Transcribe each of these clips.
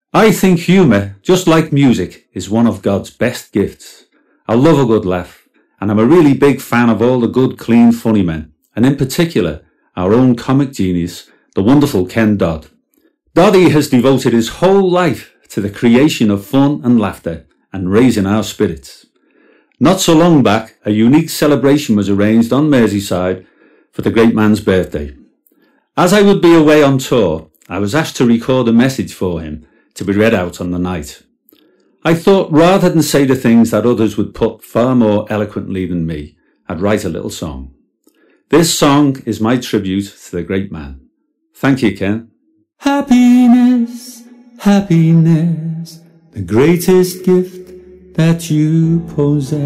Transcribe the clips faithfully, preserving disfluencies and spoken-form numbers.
I think humour, just like music, is one of God's best gifts. I love a good laugh, and I'm a really big fan of all the good, clean, funny men, and in particular, our own comic genius, the wonderful Ken Dodd. Doddy has devoted his whole life to the creation of fun and laughter and raising our spirits. Not so long back, a unique celebration was arranged on Merseyside for the great man's birthday. As I would be away on tour, I was asked to record a message for him to be read out on the night. I thought rather than say the things that others would put far more eloquently than me, I'd write a little song. This song is my tribute to the great man. Thank you, Ken. Happiness, happiness, the greatest gift that you possess.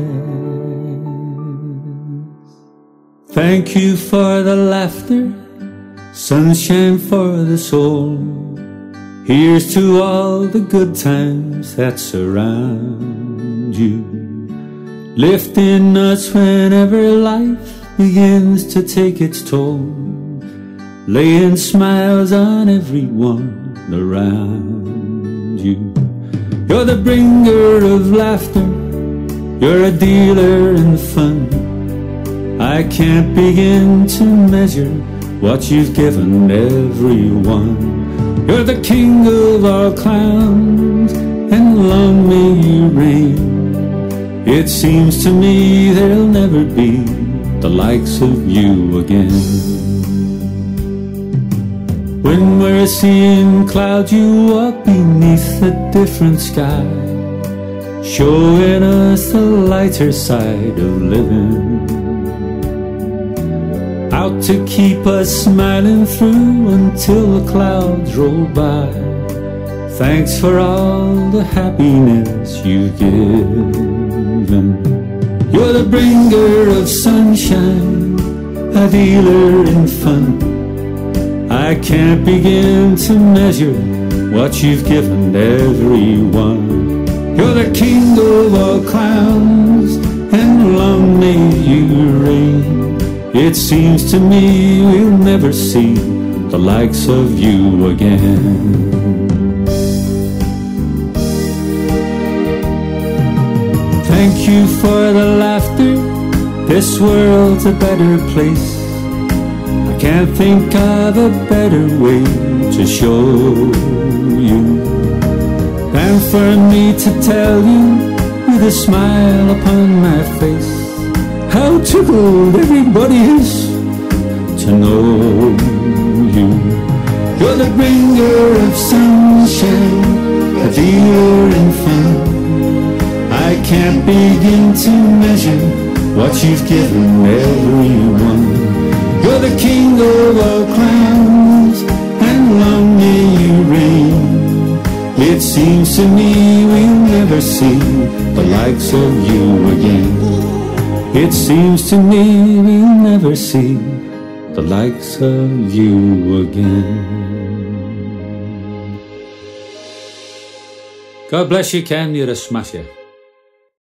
Thank you for the laughter, sunshine for the soul. Here's to all the good times that surround you, lifting us whenever life begins to take its toll, laying smiles on everyone around you. You're the bringer of laughter, you're a dealer in fun. I can't begin to measure what you've given everyone. You're the king of all clowns, and long may you reign. It seems to me there'll never be the likes of you again. When we're seeing clouds, you walk beneath a different sky, showing us the lighter side of living, out to keep us smiling through until the clouds roll by. Thanks for all the happiness you've given. You're the bringer of sunshine, a dealer in fun. I can't begin to measure what you've given everyone. You're the king of all clowns, and long may you reign. It seems to me we'll never see the likes of you again. Thank you for the laughter, this world's a better place. I can't think of a better way to show you than for me to tell you with a smile upon my face how tickled everybody is to know you. You're the bringer of sunshine, a dealer in fun. I can't begin to measure what you've given everyone. You're the king of all clowns, and long may you reign. It seems to me we'll never see the likes of you again. It seems to me we'll never see the likes of you again. God bless you, Ken. You're a smasher.